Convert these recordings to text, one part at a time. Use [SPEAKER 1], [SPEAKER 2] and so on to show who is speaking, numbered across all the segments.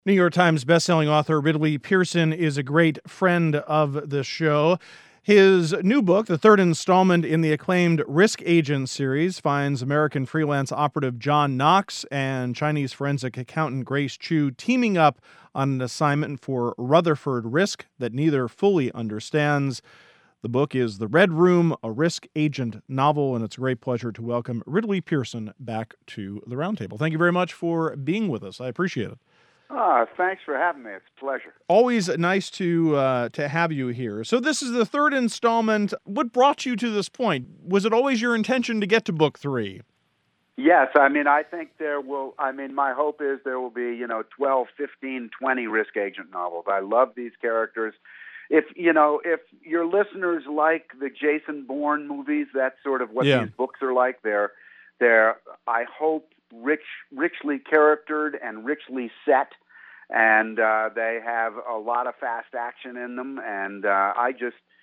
[SPEAKER 1] New York Times bestselling author Ridley Pearson is a great friend of the show. His new book, the third installment in the acclaimed Risk Agent series, finds American freelance operative John Knox and Chinese forensic accountant Grace Chu teaming up on an assignment for Rutherford Risk that neither fully understands. The book is The Red Room, a risk agent novel, and it's a great pleasure to welcome Ridley Pearson back to the Roundtable. Thank you very much for being with us. I appreciate it.
[SPEAKER 2] Thanks for having me. It's a pleasure.
[SPEAKER 1] Always nice to have you here. So this is the third installment. What brought you to this point? Was it always your intention to get to book 3?
[SPEAKER 2] Yes, I think my hope is there will be, 12, 15, 20 risk agent novels. I love these characters. If your listeners like the Jason Bourne movies, that's sort of what these books are like. They're I hope, richly charactered and richly set. And they have a lot of fast action in them. And I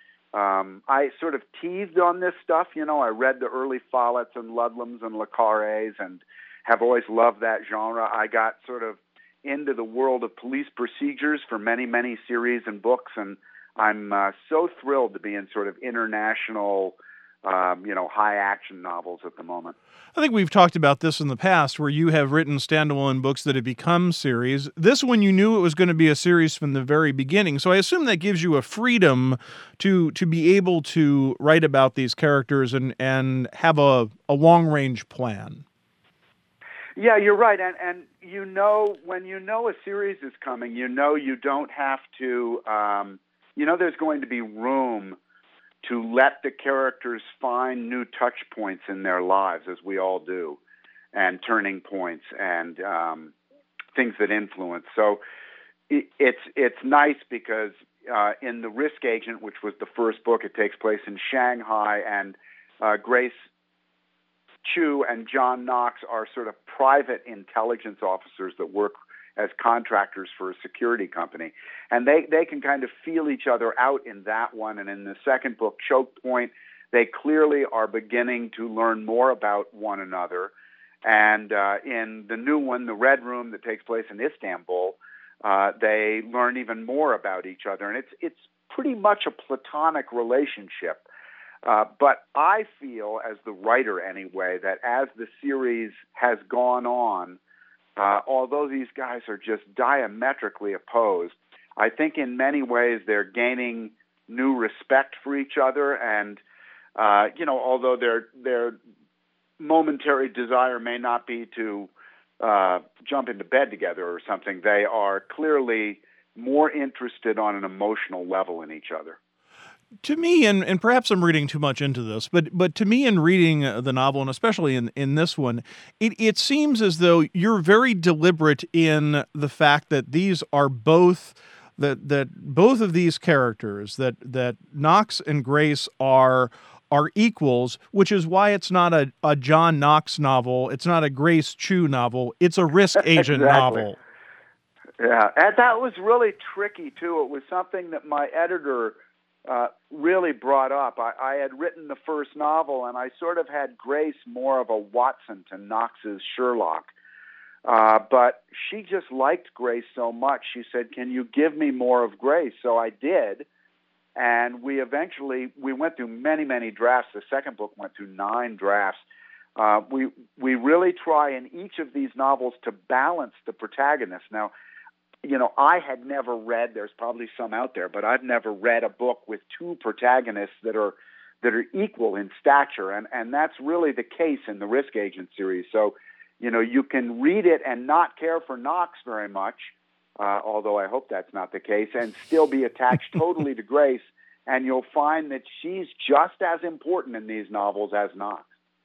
[SPEAKER 2] sort of teased on this stuff. I read the early Folletts and Ludlums and Le Carres and have always loved that genre. I got sort of into the world of police procedures for many, many series and books. And I'm so thrilled to be in sort of international high action novels at the moment.
[SPEAKER 1] I think we've talked about this in the past where you have written standalone books that have become series. This one, you knew it was going to be a series from the very beginning. So I assume that gives you a freedom to be able to write about these characters and have a long-range plan.
[SPEAKER 2] Yeah, you're right. And when a series is coming, you don't have to, there's going to be room to let the characters find new touch points in their lives, as we all do, and turning points and things that influence. So it's nice because in The Risk Agent, which was the first book, it takes place in Shanghai, and Grace Chu and John Knox are sort of private intelligence officers that work as contractors for a security company. And they can kind of feel each other out in that one. And in the second book, Choke Point, they clearly are beginning to learn more about one another. And in the new one, The Red Room, that takes place in Istanbul, they learn even more about each other. And it's pretty much a platonic relationship. But I feel, as the writer anyway, that as the series has gone on, although these guys are just diametrically opposed, I think in many ways they're gaining new respect for each other. And, although their momentary desire may not be to jump into bed together or something, they are clearly more interested on an emotional level in each other.
[SPEAKER 1] To me, and perhaps I'm reading too much into this, but to me in reading the novel, and especially in this one, it seems as though you're very deliberate in the fact that these are both, that both of these characters, that Knox and Grace are equals, which is why it's not a John Knox novel, it's not a Grace Chu novel, it's a risk agent novel.
[SPEAKER 2] Yeah, and that was really tricky, too. It was something that my editor really brought up. I had written the first novel, and I sort of had Grace more of a Watson to Knox's Sherlock. But she just liked Grace so much, she said, "Can you give me more of Grace?" So I did, and we went through many, many drafts. The second book went through 9 drafts. We really try in each of these novels to balance the protagonists. Now, I had never read, there's probably some out there, but I've never read a book with 2 protagonists that are equal in stature. And that's really the case in the Risk Agent series. So, you can read it and not care for Knox very much, although I hope that's not the case, and still be attached totally to Grace. And you'll find that she's just as important in these novels as Knox.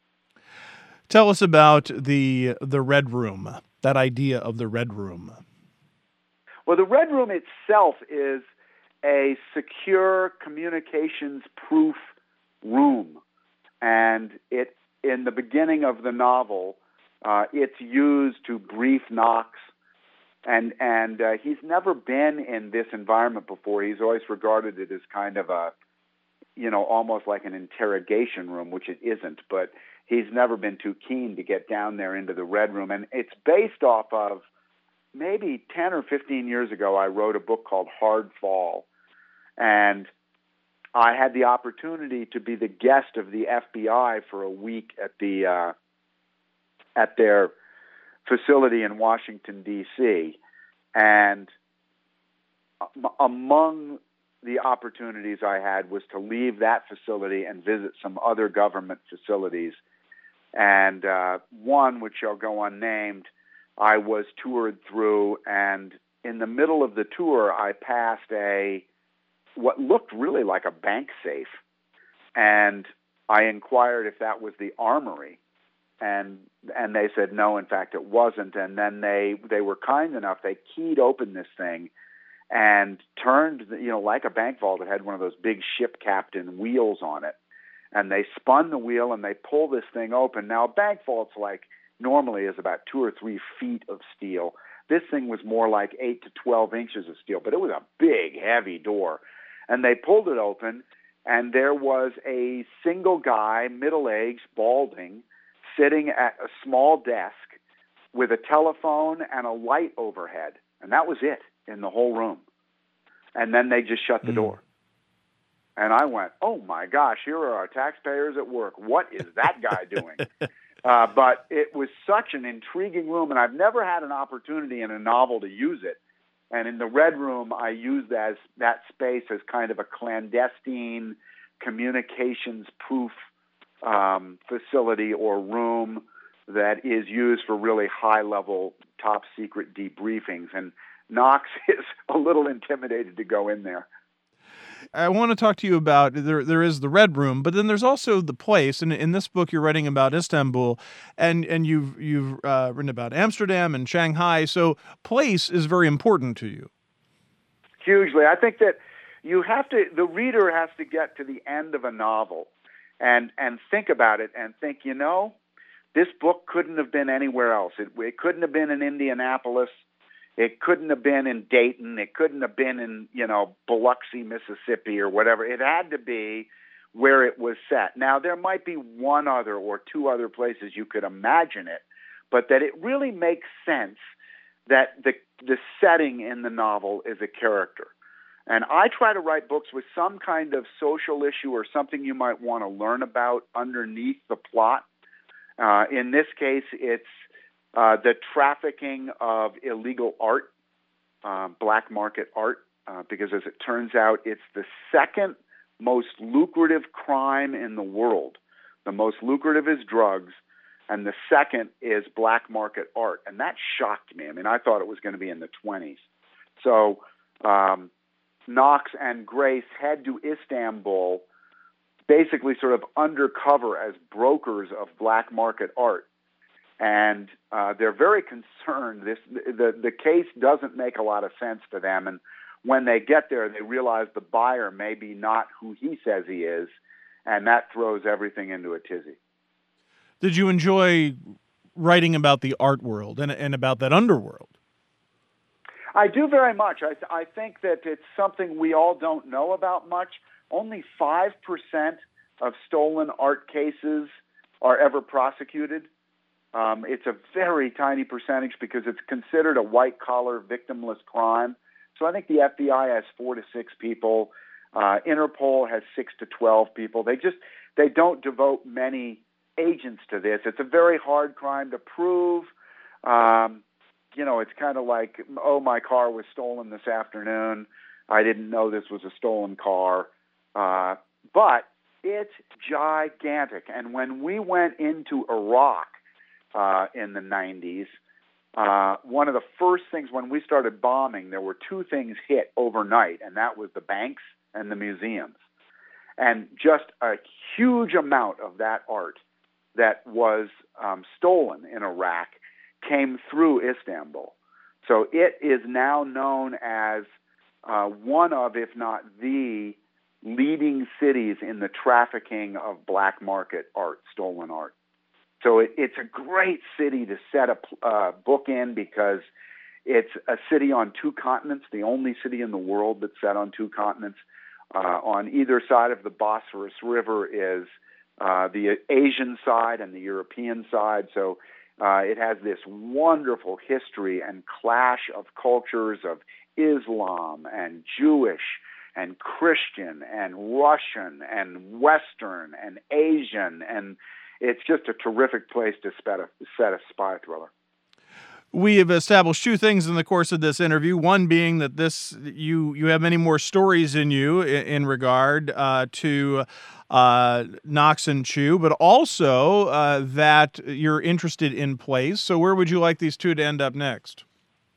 [SPEAKER 1] Tell us about the Red Room, that idea of the Red Room.
[SPEAKER 2] Well, the Red Room itself is a secure, communications-proof room. And in the beginning of the novel, it's used to brief Knox. And he's never been in this environment before. He's always regarded it as kind of a, almost like an interrogation room, which it isn't. But he's never been too keen to get down there into the Red Room. And it's based off of maybe 10 or 15 years ago, I wrote a book called Hard Fall. And I had the opportunity to be the guest of the FBI for a week at their facility in Washington, D.C. And among the opportunities I had was to leave that facility and visit some other government facilities. And one, which shall go unnamed, I was toured through, and in the middle of the tour, I passed what looked really like a bank safe. And I inquired if that was the armory. And they said, no, in fact, it wasn't. And then they were kind enough. They keyed open this thing and turned, like a bank vault. It had one of those big ship captain wheels on it. And they spun the wheel and they pulled this thing open. Now, a bank vault's normally is about 2 or 3 feet of steel. This thing was more like 8 to 12 inches of steel, but it was a big, heavy door. And they pulled it open, and there was a single guy, middle-aged, balding, sitting at a small desk with a telephone and a light overhead. And that was it in the whole room. And then they just shut the door. And I went, oh, my gosh, here are our taxpayers at work. What is that guy doing? But it was such an intriguing room, and I've never had an opportunity in a novel to use it. And in the Red Room, I used that space as kind of a clandestine communications-proof facility or room that is used for really high-level, top-secret debriefings. And Knox is a little intimidated to go in there.
[SPEAKER 1] I want to talk to you about, there is the Red Room, but then there's also the place. And in this book, you're writing about Istanbul, and you've written about Amsterdam and Shanghai. So place is very important to you.
[SPEAKER 2] Hugely. I think that the reader has to get to the end of a novel and think about it and think, this book couldn't have been anywhere else. It couldn't have been in Indianapolis. It couldn't have been in Dayton. It couldn't have been in, Biloxi, Mississippi or whatever. It had to be where it was set. Now, there might be one other or two other places you could imagine it, but that it really makes sense that the setting in the novel is a character. And I try to write books with some kind of social issue or something you might want to learn about underneath the plot. In this case, it's the trafficking of illegal art, black market art, because as it turns out, it's the second most lucrative crime in the world. The most lucrative is drugs, and the second is black market art. And that shocked me. I mean, I thought it was going to be in the 20s. So Knox and Grace head to Istanbul basically sort of undercover as brokers of black market art. And they're very concerned. The case doesn't make a lot of sense to them. And when they get there, they realize the buyer may be not who he says he is, and that throws everything into a tizzy.
[SPEAKER 1] Did you enjoy writing about the art world and about that underworld?
[SPEAKER 2] I do very much. I think that it's something we all don't know about much. Only 5% of stolen art cases are ever prosecuted. It's a very tiny percentage because it's considered a white-collar, victimless crime. So I think the FBI has 4 to 6 people. Interpol has 6 to 12 people. They don't devote many agents to this. It's a very hard crime to prove. It's kind of like, my car was stolen this afternoon. I didn't know this was a stolen car. But it's gigantic. And when we went into Iraq in the 90s, one of the first things when we started bombing, there were 2 things hit overnight, and that was the banks and the museums. And just a huge amount of that art that was stolen in Iraq came through Istanbul. So it is now known as one of, if not the, leading cities in the trafficking of black market art, stolen art. So it's a great city to set a book in because it's a city on 2 continents, the only city in the world that's set on 2 continents. On either side of the Bosphorus River is the Asian side and the European side. So It has this wonderful history and clash of cultures of Islam and Jewish and Christian and Russian and Western and Asian, and it's just a terrific place to set a spy thriller.
[SPEAKER 1] We have established two things in the course of this interview. One being that you have many more stories in you in regard to Knox and Chew, but also that you're interested in place. So where would you like these two to end up next?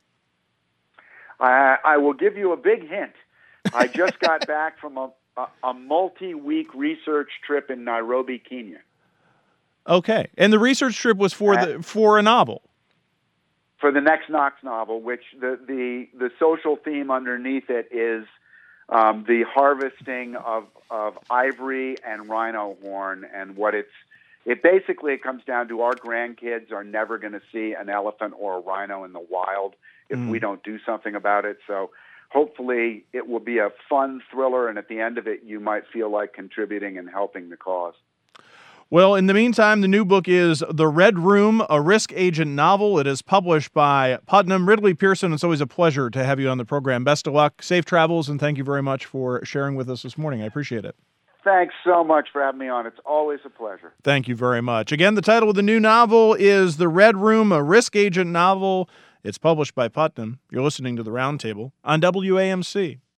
[SPEAKER 2] I will give you a big hint. I just got back from a multi-week research trip in Nairobi, Kenya.
[SPEAKER 1] Okay, and the research trip was for a novel.
[SPEAKER 2] For the next Knox novel, which the social theme underneath it is the harvesting of ivory and rhino horn, and it basically comes down to our grandkids are never going to see an elephant or a rhino in the wild if we don't do something about it. So hopefully it will be a fun thriller, and at the end of it, you might feel like contributing and helping the cause.
[SPEAKER 1] Well, in the meantime, the new book is The Red Room, a risk agent novel. It is published by Putnam. Ridley Pearson, it's always a pleasure to have you on the program. Best of luck, safe travels, and thank you very much for sharing with us this morning. I appreciate it.
[SPEAKER 2] Thanks so much for having me on. It's always a pleasure.
[SPEAKER 1] Thank you very much. Again, the title of the new novel is The Red Room, a risk agent novel. It's published by Putnam. You're listening to The Roundtable on WAMC.